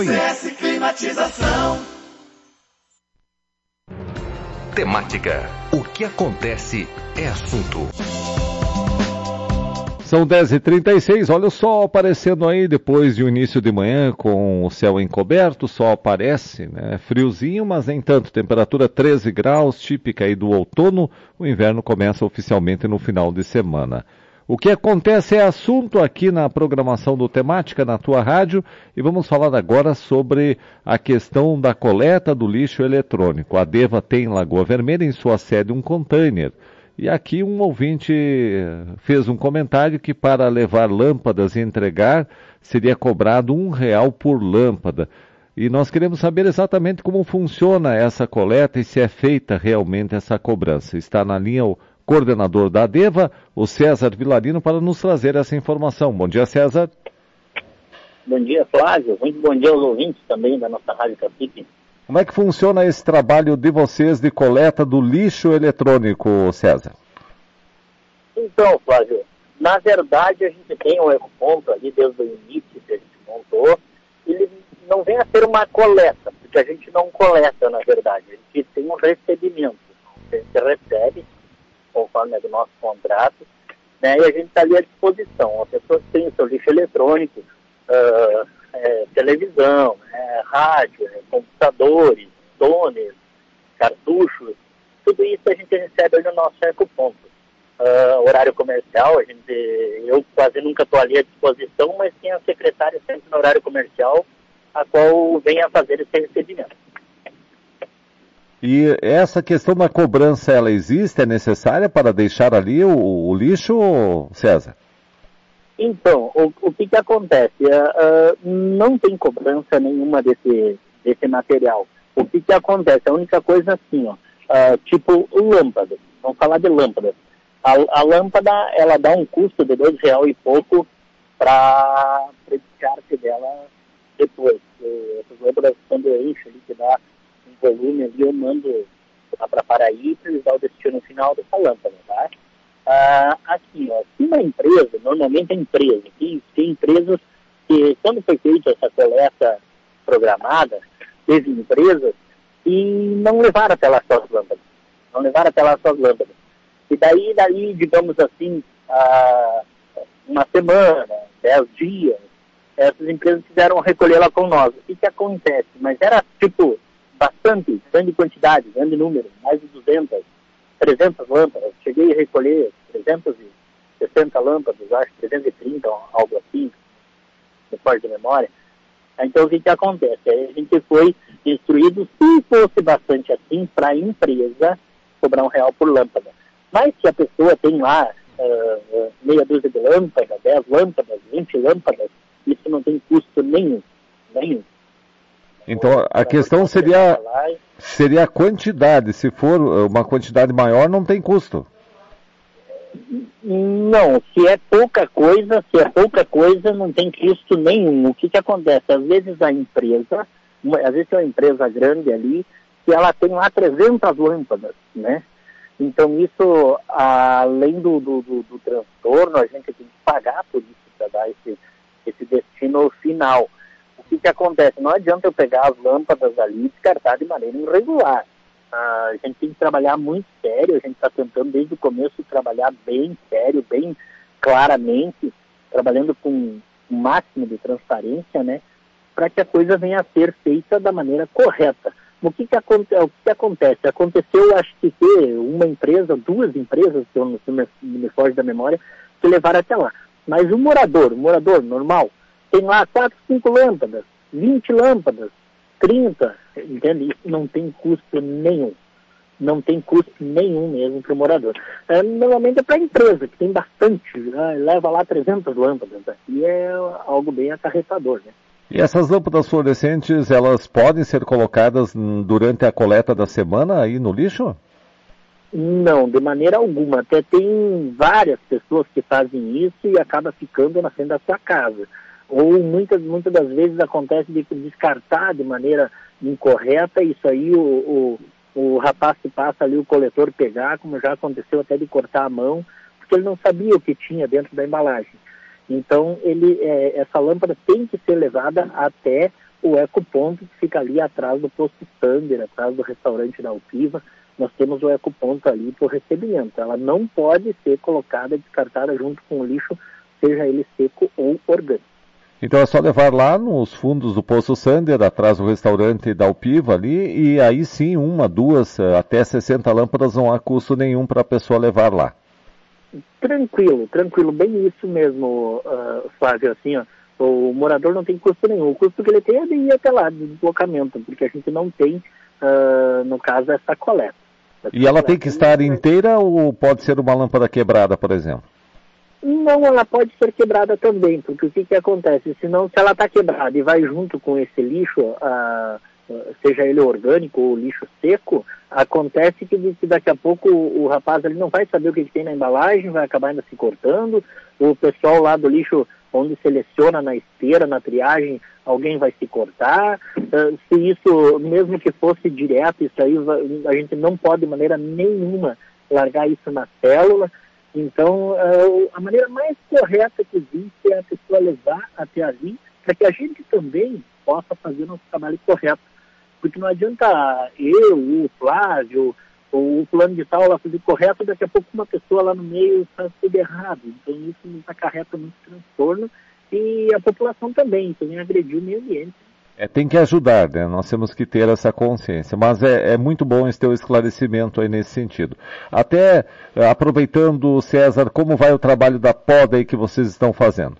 CS Climatização. Temática. O que acontece é assunto. São 10h36, olha o sol aparecendo aí depois de um início de manhã com o céu encoberto, o sol aparece, né? Friozinho, mas nem tanto, temperatura 13 graus, típica aí do outono, o inverno começa oficialmente no final de semana. O que acontece é assunto aqui na programação do Temática, na tua rádio, e vamos falar agora sobre a questão da coleta do lixo eletrônico. A Deva tem em Lagoa Vermelha, em sua sede, um container. E aqui um ouvinte fez um comentário que para levar lâmpadas e entregar seria cobrado R$1 por lâmpada. E nós queremos saber exatamente como funciona essa coleta e se é feita realmente essa cobrança. Está na linha o coordenador da ADEVA, o César Vilarino, para nos trazer essa informação. Bom dia, César. Bom dia, Flávio. Muito bom dia aos ouvintes também da nossa Rádio Cacique. Como é que funciona esse trabalho de vocês de coleta do lixo eletrônico, César? Então, Flávio, na verdade a gente tem um ecoponto ali desde o início que a gente montou. Ele não vem a ser uma coleta, porque a gente não coleta, na verdade. A gente tem um recebimento. A gente recebe, conforme é do nosso contrato, né, e a gente está ali à disposição. A pessoa tem o seu lixo eletrônico, televisão, rádio, computadores, tones, cartuchos, tudo isso a gente recebe ali no nosso ecoponto. Horário comercial, eu quase nunca estou ali à disposição, mas tem a secretária sempre no horário comercial, a qual vem a fazer esse recebimento. E essa questão da cobrança, ela existe? É necessária para deixar ali o lixo, César? Então, o que acontece? Não tem cobrança nenhuma desse material. O que acontece? A única coisa assim, tipo lâmpada. Vamos falar de lâmpada. A lâmpada, ela dá um custo de R$2 e pouco para o descarte dela depois. Essas lâmpadas, quando eu encho ali, que dá um volume ali, eu mando lá para Paraí para eles dar o destino final dessa lâmpada, tá? Assim, se uma empresa, normalmente é empresa, tem empresas que, quando foi feita essa coleta programada, teve empresas que não levaram até lá suas lâmpadas. E daí, digamos assim, uma semana, 10 dias, essas empresas fizeram recolher lá com nós. O que acontece? Mas era, bastante, grande quantidade, grande número, mais de 200, 300 lâmpadas. Cheguei a recolher 360 lâmpadas, acho 330, algo assim, depois de memória. Então, o que acontece? Aí a gente foi instruído, se fosse bastante assim, para a empresa cobrar R$1 por lâmpada. Mas se a pessoa tem lá meia dúzia de lâmpadas, 10 lâmpadas, 20 lâmpadas, isso não tem custo nenhum. Então, a questão seria a quantidade. Se for uma quantidade maior, não tem custo. Não, se é pouca coisa, não tem custo nenhum. O que acontece? Às vezes é uma empresa grande ali, que ela tem lá 300 lâmpadas, né? Então isso, além do transtorno, a gente tem que pagar por isso para dar esse destino final. O que acontece? Não adianta eu pegar as lâmpadas ali e descartar de maneira irregular. A gente tem que trabalhar muito sério, a gente está tentando desde o começo trabalhar bem sério, bem claramente, trabalhando com o máximo de transparência, né, para que a coisa venha a ser feita da maneira correta. O que acontece? Aconteceu, acho que uma empresa, 2 empresas, que eu não me foge da memória, que levaram até lá. Mas o morador normal, tem lá 4, 5 lâmpadas, 20 lâmpadas, 30, entende? Isso não tem custo nenhum. Não tem custo nenhum mesmo para o morador. Normalmente é para a empresa, que tem bastante, leva lá 300 lâmpadas, e é algo bem acarretador, né? E essas lâmpadas fluorescentes, elas podem ser colocadas durante a coleta da semana aí no lixo? Não, de maneira alguma. Até tem várias pessoas que fazem isso e acaba ficando na frente da sua casa. Ou muitas das vezes acontece de descartar de maneira incorreta, isso aí o rapaz que passa ali, o coletor, pegar, como já aconteceu até de cortar a mão, porque ele não sabia o que tinha dentro da embalagem. Então, essa lâmpada tem que ser levada até o ecoponto que fica ali atrás do posto Sander, atrás do restaurante da Alpiva. Nós temos o ecoponto ali para o recebimento. Ela não pode ser colocada, descartada junto com o lixo, seja ele seco ou orgânico. Então é só levar lá nos fundos do Poço Sander, atrás do restaurante da Alpiva ali, e aí sim, 1, 2, até 60 lâmpadas não há custo nenhum para a pessoa levar lá. Tranquilo, bem isso mesmo, Flávio, assim, ó, o morador não tem custo nenhum. O custo que ele tem é de ir até lá, de deslocamento, porque a gente não tem, no caso, essa coleta. E ela tem que estar inteira ou pode ser uma lâmpada quebrada, por exemplo? Não, ela pode ser quebrada também, porque o que acontece? Se ela está quebrada e vai junto com esse lixo, seja ele orgânico ou lixo seco, acontece que daqui a pouco o rapaz ele não vai saber o que tem na embalagem, vai acabar ainda se cortando, o pessoal lá do lixo, onde seleciona na esteira, na triagem, alguém vai se cortar. Se isso, mesmo que fosse direto, isso aí a gente não pode de maneira nenhuma largar isso na célula. Então, a maneira mais correta que existe é a pessoa levar até ali, para que a gente também possa fazer o nosso trabalho correto. Porque não adianta eu, o Flávio, ou o plano de tal lá fazer correto, daqui a pouco uma pessoa lá no meio faz tudo errado. Então, isso nos acarreta muito transtorno e a população também agrediu o meio ambiente. Tem que ajudar, né? Nós temos que ter essa consciência, mas é muito bom esse teu esclarecimento aí nesse sentido. Até aproveitando, César, como vai o trabalho da poda aí que vocês estão fazendo?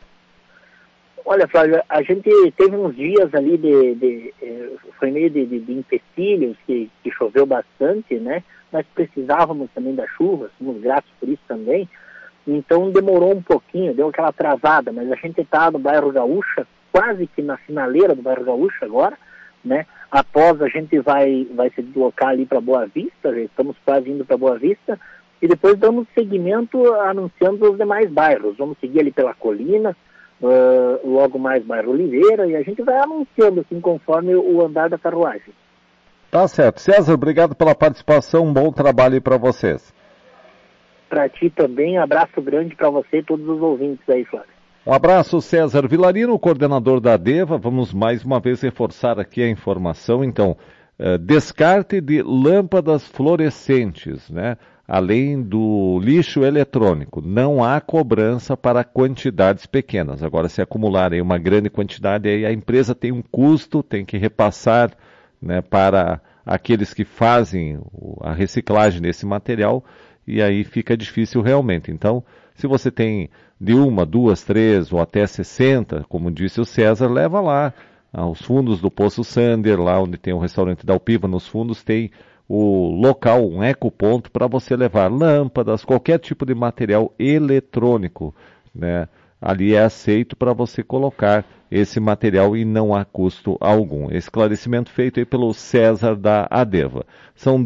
Olha, Flávio, a gente teve uns dias ali foi meio de empecilhos, que choveu bastante, né? Nós precisávamos também da chuva, somos gratos por isso também, então demorou um pouquinho, deu aquela travada, mas a gente está no bairro Gaúcha, quase que na finaleira do bairro Gaúcho agora, né? Após a gente vai se deslocar ali para Boa Vista, já estamos quase indo para Boa Vista, e depois damos seguimento anunciando os demais bairros. Vamos seguir ali pela Colina, logo mais bairro Oliveira, e a gente vai anunciando assim conforme o andar da carruagem. Tá certo. César, obrigado pela participação, um bom trabalho aí para vocês. Para ti também, abraço grande para você e todos os ouvintes aí, Flávio. Um abraço, César Vilarino, coordenador da ADEVA. Vamos mais uma vez reforçar aqui a informação. Então, descarte de lâmpadas fluorescentes, né? Além do lixo eletrônico. Não há cobrança para quantidades pequenas. Agora, se acumularem uma grande quantidade, aí a empresa tem um custo, tem que repassar, né, para aqueles que fazem a reciclagem desse material, e aí fica difícil realmente. Então, se você tem de 1, 2, 3 ou até 60, como disse o César, leva lá aos fundos do Poço Sander, lá onde tem o restaurante da Alpiva, nos fundos tem o local, um ecoponto para você levar lâmpadas, qualquer tipo de material eletrônico, né? Ali é aceito para você colocar esse material e não há custo algum. Esclarecimento feito aí pelo César da ADEVA. São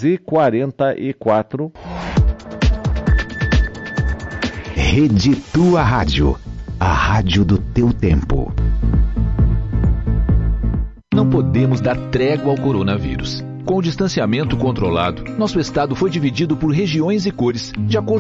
10h44. Rede Tua Rádio, a rádio do teu tempo. Não podemos dar trégua ao coronavírus. Com o distanciamento controlado, nosso estado foi dividido por regiões e cores, de acordo